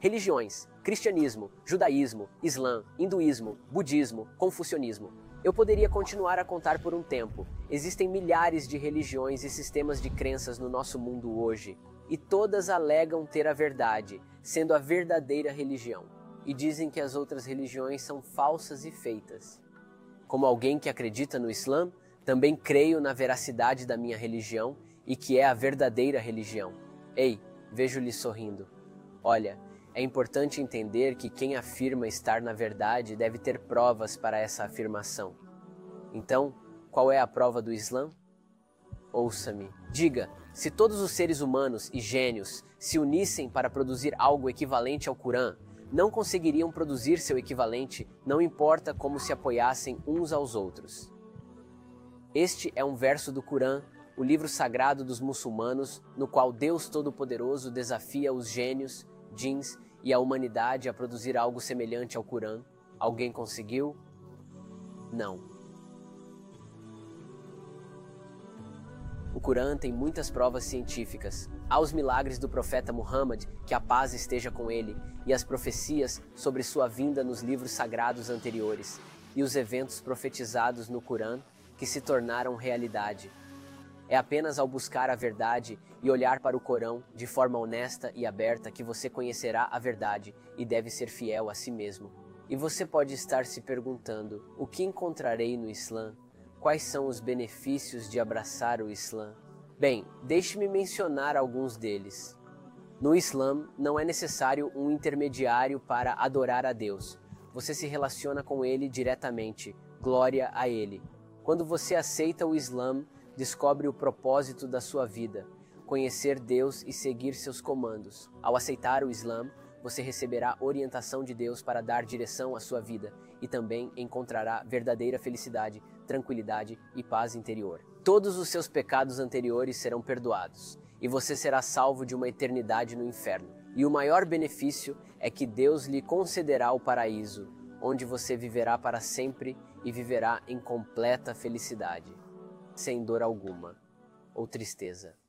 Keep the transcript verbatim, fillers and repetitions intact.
Religiões: cristianismo, judaísmo, islã, hinduísmo, budismo, confucionismo. Eu poderia continuar a contar por um tempo. Existem milhares de religiões e sistemas de crenças no nosso mundo hoje, e todas alegam ter a verdade, sendo a verdadeira religião, e dizem que as outras religiões são falsas e feitas. Como alguém que acredita no Islã, também creio na veracidade da minha religião e que é a verdadeira religião. Ei, vejo-lhe sorrindo. Olha, é importante entender que quem afirma estar na verdade deve ter provas para essa afirmação. Então, qual é a prova do Islã? Ouça-me. Diga, se todos os seres humanos e gênios se unissem para produzir algo equivalente ao Corão, não conseguiriam produzir seu equivalente, não importa como se apoiassem uns aos outros. Este é um verso do Corão, o livro sagrado dos muçulmanos, no qual Deus Todo-Poderoso desafia os gênios, djinns e a humanidade a produzir algo semelhante ao Corão. Alguém conseguiu? Não. O Corão tem muitas provas científicas. Há os milagres do profeta Muhammad, que a paz esteja com ele, e as profecias sobre sua vinda nos livros sagrados anteriores, e os eventos profetizados no Corão que se tornaram realidade. É apenas ao buscar a verdade e olhar para o Corão de forma honesta e aberta que você conhecerá a verdade e deve ser fiel a si mesmo. E você pode estar se perguntando, o que encontrarei no Islã? Quais são os benefícios de abraçar o Islã? Bem, deixe-me mencionar alguns deles. No Islã, não é necessário um intermediário para adorar a Deus. Você se relaciona com Ele diretamente. Glória a Ele. Quando você aceita o Islã, descobre o propósito da sua vida, conhecer Deus e seguir seus comandos. Ao aceitar o Islã, você receberá orientação de Deus para dar direção à sua vida e também encontrará verdadeira felicidade, tranquilidade e paz interior. Todos os seus pecados anteriores serão perdoados e você será salvo de uma eternidade no inferno. E o maior benefício é que Deus lhe concederá o paraíso, onde você viverá para sempre e viverá em completa felicidade, sem dor alguma ou tristeza.